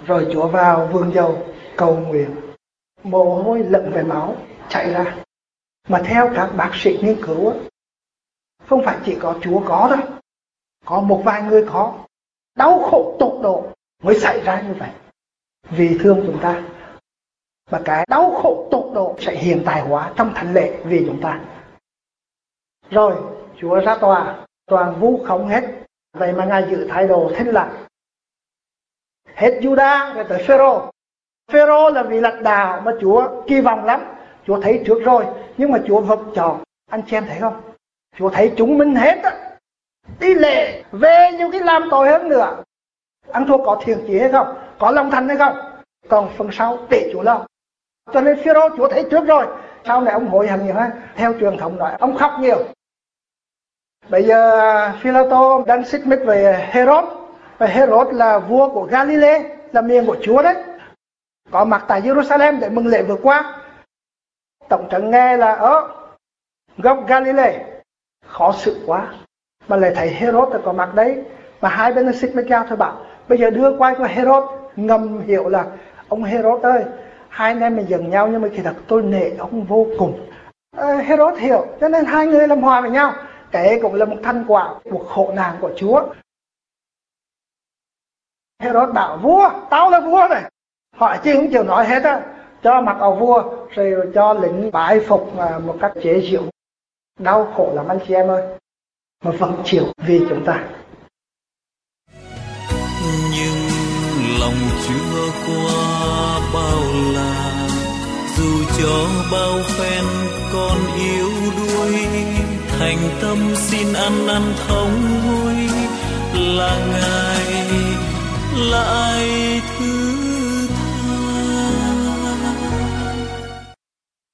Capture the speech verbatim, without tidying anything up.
Rồi Chúa vào vườn dầu cầu nguyện, mồ hôi lẫn về máu chảy ra. Mà theo các bác sĩ nghiên cứu, không phải chỉ có Chúa có đâu, có một vài người có đau khổ tột độ mới xảy ra như vậy vì thương chúng ta. Và cái đau khổ tột độ sẽ hiện tại hóa trong thánh lễ vì chúng ta. Rồi Chúa ra tòa, toàn vu khống hết. Vậy mà Ngài giữ thái độ thinh lặng. Hết Juda rồi tới Phêrô. Phêrô là vị lãnh đạo mà Chúa kỳ vọng lắm. Chúa thấy trước rồi, nhưng mà Chúa vẫn chọn. Anh chị em thấy không? Chúa thấy chúng mình hết á, đi lệ về những cái làm tội hơn nữa. Ăn thua có thiện chí hay không? Có lòng thành hay không? Còn phần sau để Chúa lo. Cho nên Phêrô Chúa thấy trước rồi. Sau này ông hối hận nhiều hơn. Theo truyền thống nói, ông khóc nhiều. Bây giờ Phi-la-tô đang xích mích về Hê-rốt. Và Hê-rốt là vua của Ga-li-lê, là miền của Chúa đấy, có mặt tại Jerusalem để mừng lễ vừa qua. Tổng trấn nghe là ở góc Ga-li-lê, khó xử quá, mà lại thấy Hê-rốt có mặt đấy. Mà hai bên xích mích nhau thôi bảo, bây giờ đưa quay của Hê-rốt, ngầm hiểu là ông Hê-rốt ơi, hai anh em mình giận nhau nhưng mà khi thật tôi nể ông vô cùng. à, Hê-rốt hiểu, cho nên hai người làm hòa với nhau. Cái cũng là một thành quả cuộc khổ nạn của Chúa. Hê-rốt bảo vua, tao là vua này. Hỏi chi cũng chịu nói hết á, cho mặc áo vua rồi cho lính bái phục một cách chế giễu. Đau khổ lắm anh chị em ơi, mà vẫn chịu vì chúng ta. Nhưng lòng Chúa qua bao la, dù cho bao phen con yếu đuối, thành tâm xin ăn năn thống hối, là Ngài là ai thương